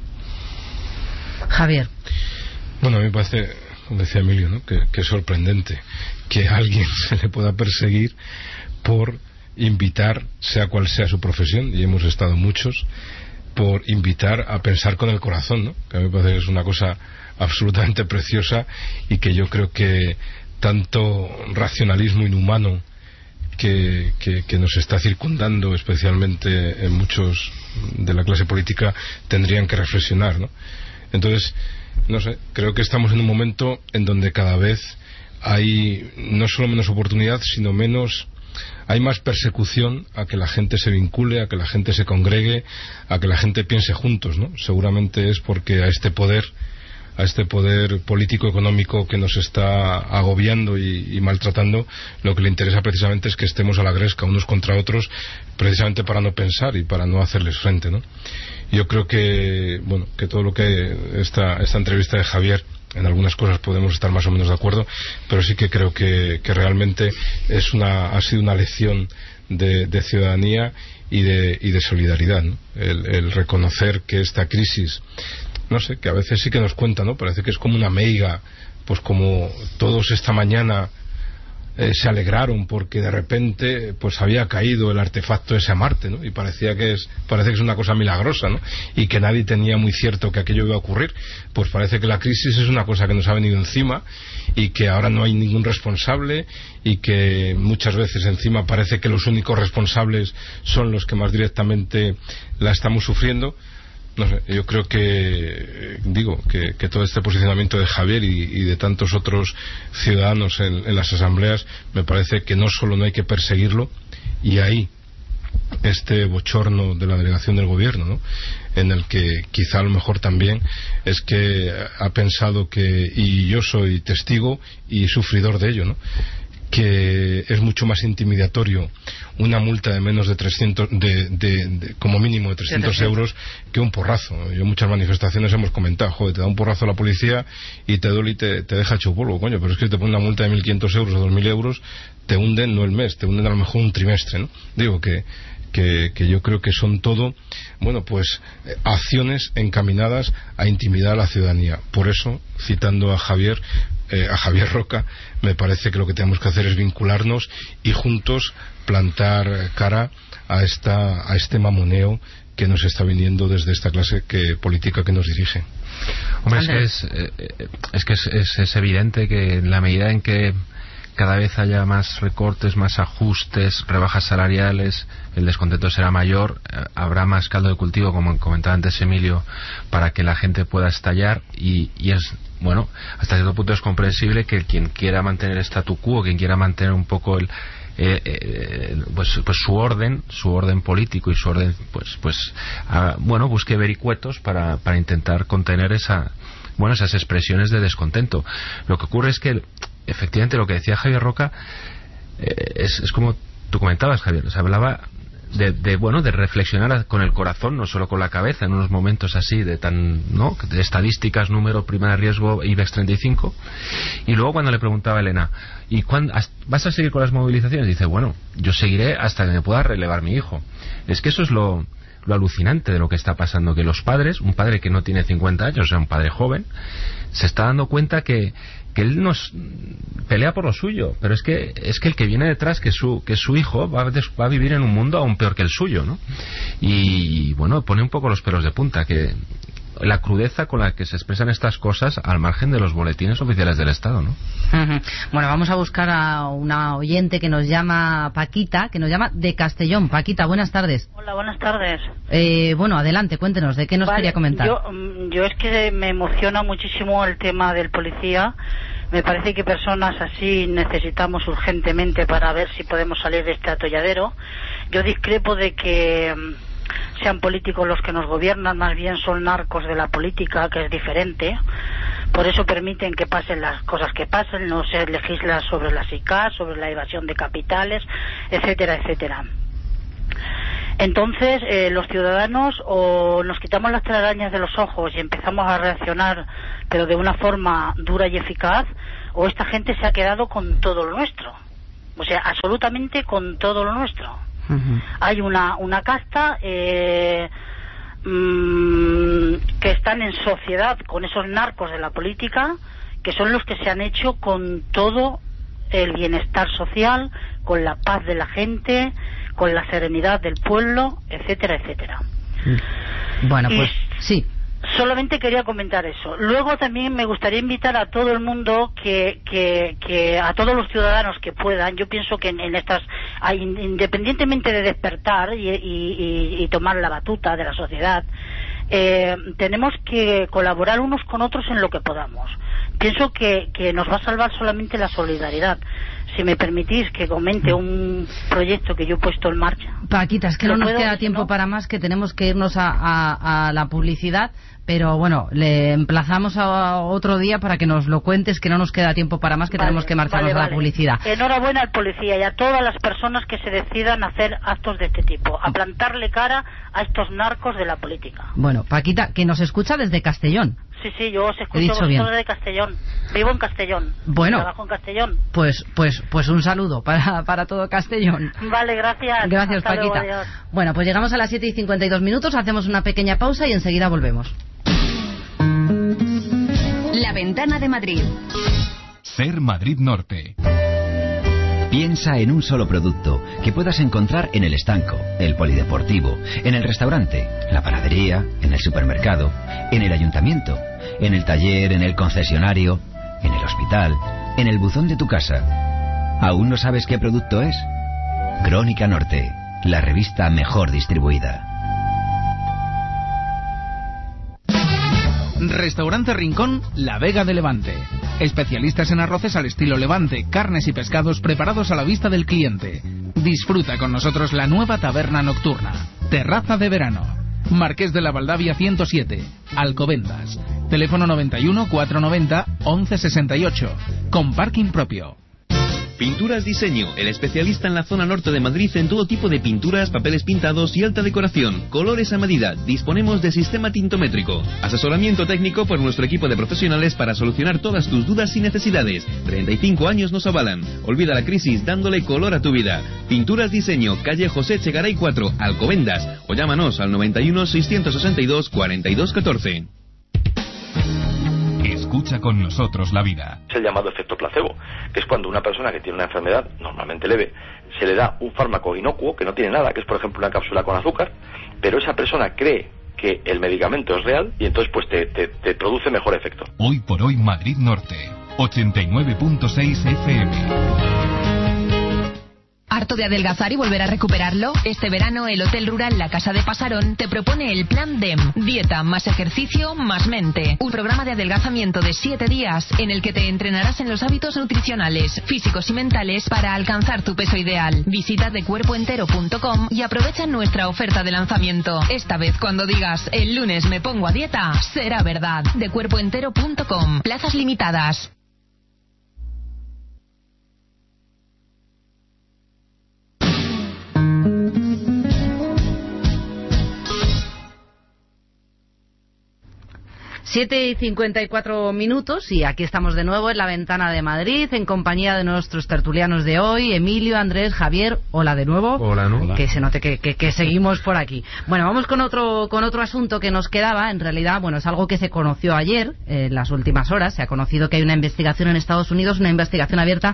Javier. Bueno, a mí me parece, como decía Emilio, ¿no? que, que es sorprendente que a alguien se le pueda perseguir por invitar, sea cual sea su profesión, y hemos estado muchos, por invitar a pensar con el corazón, ¿no? Que a mí me parece que es una cosa absolutamente preciosa, y que yo creo que tanto racionalismo inhumano que, que, que nos está circundando, especialmente en muchos de la clase política, tendrían que reflexionar, ¿no? Entonces, no sé, creo que estamos en un momento en donde cada vez hay no solo menos oportunidad, sino menos, hay más persecución a que la gente se vincule, a que la gente se congregue, a que la gente piense juntos, ¿no? Seguramente es porque a este poder, a este poder político económico que nos está agobiando y, y maltratando, lo que le interesa precisamente es que estemos a la gresca unos contra otros, precisamente para no pensar y para no hacerles frente, ¿no? Yo creo que, bueno, que todo lo que esta, esta entrevista de Javier, en algunas cosas podemos estar más o menos de acuerdo, pero sí que creo que, que realmente es una, ha sido una lección de, de ciudadanía y de, y de solidaridad, ¿no? El, el reconocer que esta crisis, no sé, que a veces sí que nos cuenta, ¿no? Parece que es como una meiga, pues como todos esta mañana eh, se alegraron porque de repente pues había caído el artefacto ese a Marte, ¿no? Y parecía que es, parece que es una cosa milagrosa, ¿no? Y que nadie tenía muy cierto que aquello iba a ocurrir. Pues parece que la crisis es una cosa que nos ha venido encima y que ahora no hay ningún responsable, y que muchas veces encima parece que los únicos responsables son los que más directamente la estamos sufriendo. No sé, yo creo que, digo, que, que todo este posicionamiento de Javier y, y de tantos otros ciudadanos en, en las asambleas, me parece que no solo no hay que perseguirlo, y ahí este bochorno de la delegación del gobierno, ¿no? En el que quizá a lo mejor también es que ha pensado que, y yo soy testigo y sufridor de ello, ¿no? Que es mucho más intimidatorio una multa de menos de trescientos, de, de, de, como mínimo de trescientos euros, que un porrazo. Yo en muchas manifestaciones hemos comentado, joder, te da un porrazo a la policía y te duele y te, te deja hecho polvo, coño, pero es que te pone una multa de mil quinientos euros o dos mil euros, te hunden no el mes, te hunden a lo mejor un trimestre, ¿no? Digo que Que, que yo creo que son todo, bueno, pues eh, acciones encaminadas a intimidar a la ciudadanía. Por eso, citando a Javier, eh, a Javier Roca, me parece que lo que tenemos que hacer es vincularnos y juntos plantar cara a esta, a este mamoneo que nos está viniendo desde esta clase que, política que nos dirige. Hombre, es que, es, eh, es, que es, es, es evidente que en la medida en que cada vez haya más recortes, más ajustes, rebajas salariales, el descontento será mayor, eh, habrá más caldo de cultivo, como comentaba antes Emilio, para que la gente pueda estallar, y, y es, bueno, hasta cierto punto es comprensible que quien quiera mantener el statu quo, quien quiera mantener un poco el Eh, eh, pues, pues su orden, su orden político y su orden, pues, pues, ah, bueno, busque vericuetos para, para intentar contener esa, bueno, esas expresiones de descontento. Lo que ocurre es que, efectivamente, lo que decía Javier Roca eh, es, es como tú comentabas, Javier, se hablaba de, de, bueno, de reflexionar con el corazón, no solo con la cabeza, en unos momentos así de tan, ¿no?, de estadísticas, número, prima de riesgo, IBEX treinta y cinco, y luego cuando le preguntaba a Elena, ¿y cuándo vas a seguir con las movilizaciones? Dice, bueno, yo seguiré hasta que me pueda relevar mi hijo. Es que eso es lo, lo alucinante de lo que está pasando, que los padres, un padre que no tiene cincuenta años, o sea, un padre joven, se está dando cuenta que que él nos pelea por lo suyo, pero es que es que el que viene detrás, que su que su hijo va a, va a vivir en un mundo aún peor que el suyo, ¿no? Y bueno, pone un poco los pelos de punta, que la crudeza con la que se expresan estas cosas al margen de los boletines oficiales del Estado, ¿no? Uh-huh. Bueno, vamos a buscar a una oyente que nos llama Paquita, que nos llama de Castellón. Paquita, buenas tardes. Hola, buenas tardes. Eh, bueno, adelante, cuéntenos, ¿de qué nos vale, quería comentar? Yo, yo es que me emociona muchísimo el tema del policía. Me parece que personas así necesitamos urgentemente para ver si podemos salir de este atolladero. Yo discrepo de que sean políticos los que nos gobiernan, más bien son narcos de la política, que es diferente. Por eso permiten que pasen las cosas que pasen, no se legisla sobre la SICAD, sobre la evasión de capitales, etcétera, etcétera. Entonces, eh, los ciudadanos o nos quitamos las telarañas de los ojos y empezamos a reaccionar, pero de una forma dura y eficaz, o esta gente se ha quedado con todo lo nuestro. O sea, absolutamente con todo lo nuestro. Uh-huh. Hay una, una casta eh, mmm, que están en sociedad con esos narcos de la política, que son los que se han hecho con todo el bienestar social, con la paz de la gente, con la serenidad del pueblo, etcétera, etcétera. Bueno, pues y sí. Solamente quería comentar eso. Luego también me gustaría invitar a todo el mundo, que, que, que a todos los ciudadanos que puedan. Yo pienso que en, en estas, independientemente de despertar y, y, y tomar la batuta de la sociedad, eh, tenemos que colaborar unos con otros en lo que podamos. Pienso que, que nos va a salvar solamente la solidaridad. Si me permitís que comente un proyecto que yo he puesto en marcha. Paquita, es que no nos puedo, queda tiempo no? para más, que tenemos que irnos a, a, a la publicidad, pero bueno, le emplazamos a otro día para que nos lo cuentes, que no nos queda tiempo para más, que vale, tenemos que marcharnos vale, vale. a la publicidad. Enhorabuena al policía y a todas las personas que se decidan a hacer actos de este tipo, a plantarle cara a estos narcos de la política. Bueno, Paquita, que nos escucha desde Castellón. Sí, sí, yo os escucho vosotros desde Castellón. Vivo en Castellón. Bueno. Trabajo en Castellón. Pues, pues, pues un saludo para, para todo Castellón. Vale, gracias. Gracias, Hasta Paquita. Luego, bueno, pues llegamos a las siete y cincuenta y dos minutos, hacemos una pequeña pausa y enseguida volvemos. La Ventana de Madrid. Ser Madrid Norte. Piensa en un solo producto que puedas encontrar en el estanco, el polideportivo, en el restaurante, la panadería, en el supermercado, en el ayuntamiento, en el taller, en el concesionario, en el hospital, en el buzón de tu casa. ¿Aún no sabes qué producto es? Crónica Norte, la revista mejor distribuida. Restaurante Rincón, La Vega de Levante. Especialistas en arroces al estilo Levante, carnes y pescados preparados a la vista del cliente. Disfruta con nosotros la nueva taberna nocturna. Terraza de verano. Marqués de la Valdavia ciento siete, Alcobendas. Teléfono noventa y uno, cuatrocientos noventa, once sesenta y ocho. Con parking propio. Pinturas Diseño, el especialista en la zona norte de Madrid en todo tipo de pinturas, papeles pintados y alta decoración. Colores a medida. Disponemos de sistema tintométrico. Asesoramiento técnico por nuestro equipo de profesionales para solucionar todas tus dudas y necesidades. treinta y cinco años nos avalan. Olvida la crisis dándole color a tu vida. Pinturas Diseño, calle José Chegaray cuatro, Alcobendas. O llámanos al noventa y uno, seiscientos sesenta y dos, cuarenta y dos catorce. Escucha con nosotros la vida. Es el llamado efecto placebo, que es cuando una persona que tiene una enfermedad normalmente leve se le da un fármaco inocuo que no tiene nada, que es por ejemplo una cápsula con azúcar, pero esa persona cree que el medicamento es real y entonces pues te, te, te produce mejor efecto. Hoy por hoy Madrid Norte, ochenta y nueve punto seis F M. ¿Harto de adelgazar y volver a recuperarlo? Este verano el Hotel Rural La Casa de Pasarón te propone el Plan D E M. Dieta más ejercicio más mente. Un programa de adelgazamiento de siete días en el que te entrenarás en los hábitos nutricionales, físicos y mentales para alcanzar tu peso ideal. Visita de cuerpo entero punto com y aprovecha nuestra oferta de lanzamiento. Esta vez cuando digas el lunes me pongo a dieta, será verdad. de cuerpo entero punto com. Plazas limitadas. siete y cincuenta y cuatro minutos y aquí estamos de nuevo en la Ventana de Madrid en compañía de nuestros tertulianos de hoy, Emilio, Andrés, Javier. Hola de nuevo. Hola, ¿no? Que se note que, que, que seguimos por aquí. Bueno, vamos con otro con otro asunto que nos quedaba. En realidad, bueno, es algo que se conoció ayer, eh, en las últimas horas. Se ha conocido que hay una investigación en Estados Unidos, una investigación abierta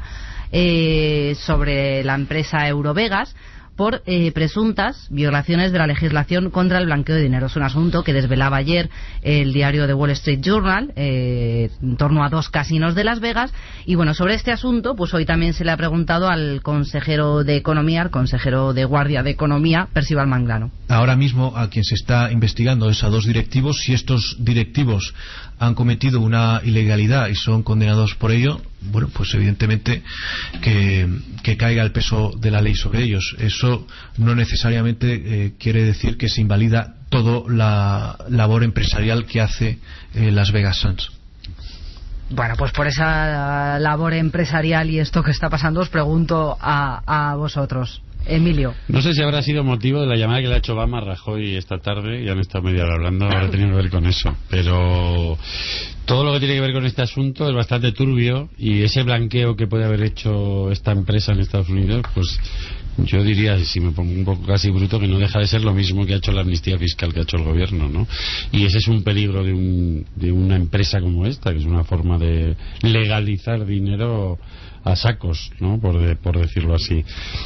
eh, sobre la empresa Eurovegas por eh, presuntas violaciones de la legislación contra el blanqueo de dinero. Es un asunto que desvelaba ayer el diario The Wall Street Journal eh, en torno a dos casinos de Las Vegas. Y bueno, sobre este asunto, pues hoy también se le ha preguntado al consejero de Economía, al consejero de Guardia de Economía, Percival Manglano. Ahora mismo a quien se está investigando es a dos directivos. Si estos directivos han cometido una ilegalidad y son condenados por ello, bueno, pues evidentemente que, que caiga el peso de la ley sobre ellos. Eso no necesariamente eh, quiere decir que se invalida toda la labor empresarial que hace eh, Las Vegas Sands. Bueno, pues por esa labor empresarial y esto que está pasando os pregunto a, a vosotros. Emilio. No sé si habrá sido motivo de la llamada que le ha hecho Obama a Rajoy esta tarde, y han estado media hora hablando, habrá tenido que ver con eso. Pero todo lo que tiene que ver con este asunto es bastante turbio, y ese blanqueo que puede haber hecho esta empresa en Estados Unidos, pues yo diría, si me pongo un poco casi bruto, que no deja de ser lo mismo que ha hecho la amnistía fiscal que ha hecho el gobierno, ¿no? Y ese es un peligro de, un, de una empresa como esta, que es una forma de legalizar dinero a sacos, ¿no? Por, de, por decirlo así.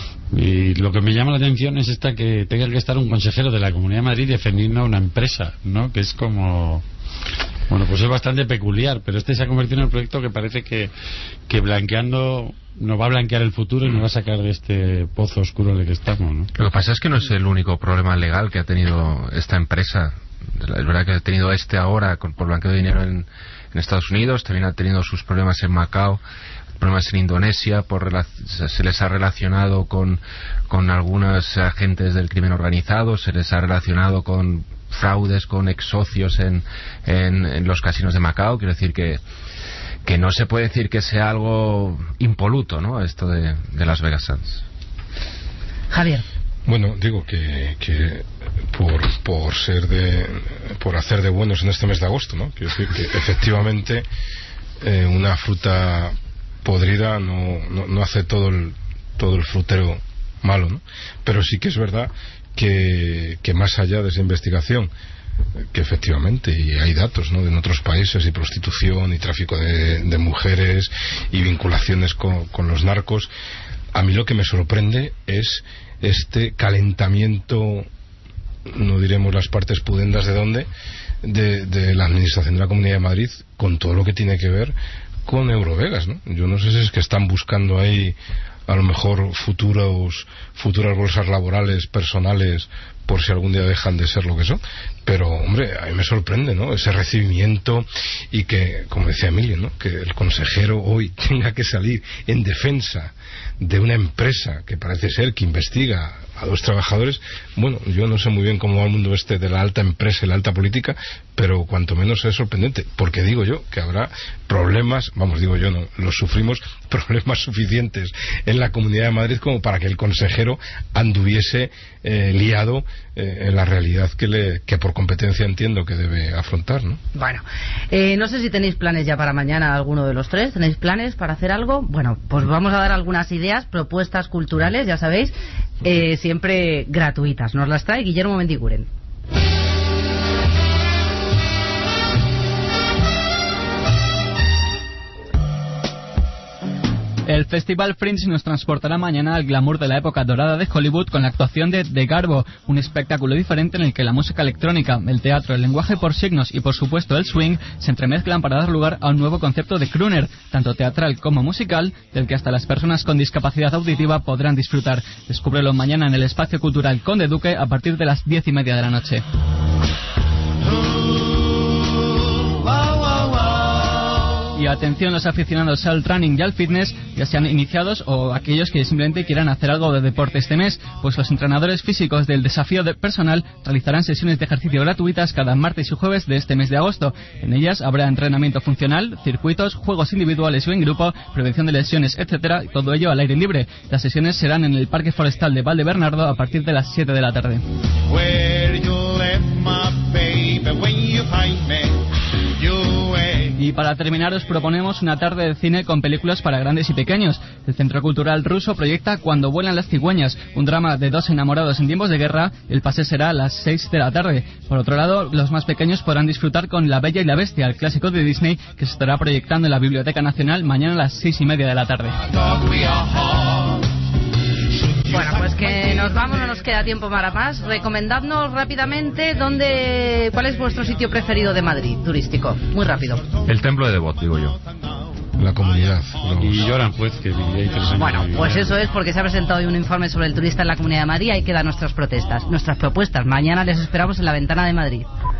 Y lo que me llama la atención es esta, que tenga que estar un consejero de la Comunidad de Madrid defendiendo a una empresa, ¿no? Que es como... Bueno, pues es bastante peculiar, pero este se ha convertido en un proyecto que parece que, que blanqueando nos va a blanquear el futuro y nos va a sacar de este pozo oscuro en el que estamos, ¿no? Lo que pasa es que no es el único problema legal que ha tenido esta empresa. Es verdad que ha tenido este ahora con, por blanqueo de dinero en, en Estados Unidos, también ha tenido sus problemas en Macao, problemas en Indonesia, por se les ha relacionado con, con algunos agentes del crimen organizado, se les ha relacionado con fraudes, con ex socios en, en, en los casinos de Macao. Quiero decir que, que no se puede decir que sea algo impoluto, ¿no?, esto de, de Las Vegas Sands. Javier. Bueno, digo que, que por, por ser de por hacer de buenos en este mes de agosto, ¿no? Quiero decir que efectivamente eh, una fruta podrida no, no, no hace todo el, todo el frutero malo, ¿no? Pero sí que es verdad que, que más allá de esa investigación, que efectivamente, y hay datos, ¿no?, en otros países, y prostitución y tráfico de, de mujeres y vinculaciones con, con los narcos, a mí lo que me sorprende es este calentamiento, no diremos las partes pudendas de dónde, de, de la administración de la Comunidad de Madrid con todo lo que tiene que ver con Eurovegas, ¿no? Yo no sé si es que están buscando ahí a lo mejor futuros futuras bolsas laborales personales por si algún día dejan de ser lo que son, pero hombre, a mí me sorprende, ¿no?, ese recibimiento, y que, como decía Emilio, ¿no?, que el consejero hoy tenga que salir en defensa de una empresa que parece ser que investiga a dos trabajadores. Bueno, yo no sé muy bien cómo va el mundo este de la alta empresa y la alta política, pero cuanto menos es sorprendente, porque digo yo que habrá problemas, vamos, digo yo no, los sufrimos, problemas suficientes en la Comunidad de Madrid como para que el consejero anduviese eh, liado eh, en la realidad que, le, que por competencia entiendo que debe afrontar, ¿no? Bueno, eh, no sé si tenéis planes ya para mañana, alguno de los tres. ¿Tenéis planes para hacer algo? Bueno, pues vamos a dar algunas ideas, propuestas culturales, ya sabéis, eh, siempre gratuitas. Nos las trae Guillermo Mendiguren. El Festival Fringe nos transportará mañana al glamour de la época dorada de Hollywood con la actuación de The Garbo, un espectáculo diferente en el que la música electrónica, el teatro, el lenguaje por signos y por supuesto el swing se entremezclan para dar lugar a un nuevo concepto de crooner, tanto teatral como musical, del que hasta las personas con discapacidad auditiva podrán disfrutar. Descúbrelo mañana en el Espacio Cultural Conde Duque a partir de las diez y media de la noche. Y atención los aficionados al running y al fitness, ya sean iniciados o aquellos que simplemente quieran hacer algo de deporte este mes, pues los entrenadores físicos del Desafío de Personal realizarán sesiones de ejercicio gratuitas cada martes y jueves de este mes de agosto. En ellas habrá entrenamiento funcional, circuitos, juegos individuales o en grupo, prevención de lesiones, etcétera, y todo ello al aire libre. Las sesiones serán en el Parque Forestal de Valdebernardo a partir de las siete de la tarde. Y para terminar os proponemos una tarde de cine con películas para grandes y pequeños. El Centro Cultural Ruso proyecta Cuando vuelan las cigüeñas, un drama de dos enamorados en tiempos de guerra. El pase será a las seis de la tarde. Por otro lado, los más pequeños podrán disfrutar con La Bella y la Bestia, el clásico de Disney, que se estará proyectando en la Biblioteca Nacional mañana a las seis y media de la tarde. Bueno, pues que nos vamos, no nos queda tiempo para más. Recomendadnos rápidamente dónde, cuál es vuestro sitio preferido de Madrid, turístico. Muy rápido. El Templo de Devot, digo yo. La comunidad. Los... Y Lloran, pues, que viviría interesante. Bueno, pues eso es porque se ha presentado hoy un informe sobre el turista en la Comunidad de Madrid. Ahí quedan nuestras protestas, nuestras propuestas. Mañana les esperamos en la Ventana de Madrid.